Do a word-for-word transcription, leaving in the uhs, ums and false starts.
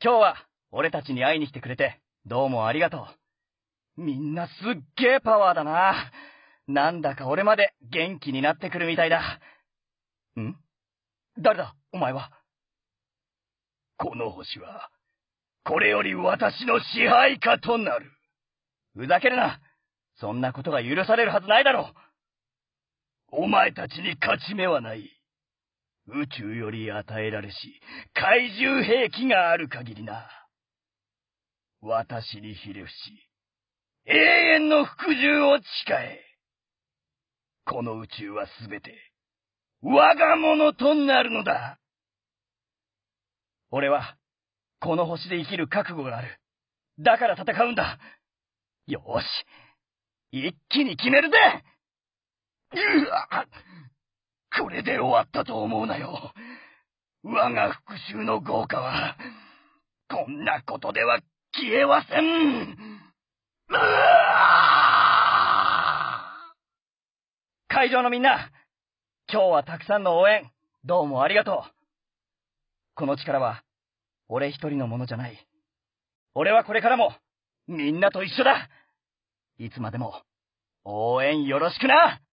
今日は俺たちに会いに来てくれてどうもありがとう。みんなすっげーパワーだな。なんだか俺まで元気になってくるみたいだ。ん？誰だお前は。 この星は、これより私の支配下となる。 ふざけるな。そんなことが許されるはずないだろう。お前たちに勝ち目はない。宇宙より与えられし怪獣兵器がある限りな。私にひれ伏し、永遠の服従を誓え。この宇宙はすべて、我がものとなるのだ。 俺は、この星で生きる覚悟がある。だから戦うんだ。よーし、一気に決めるぜ。 うわ、これで終わったと思うなよ。我が復讐の豪華は、こんなことでは消えはせん。うわ会場のみんな、今日はたくさんの応援、どうもありがとう。この力は、俺一人のものじゃない。俺はこれからも、みんなと一緒だ。いつまでも、応援よろしくな。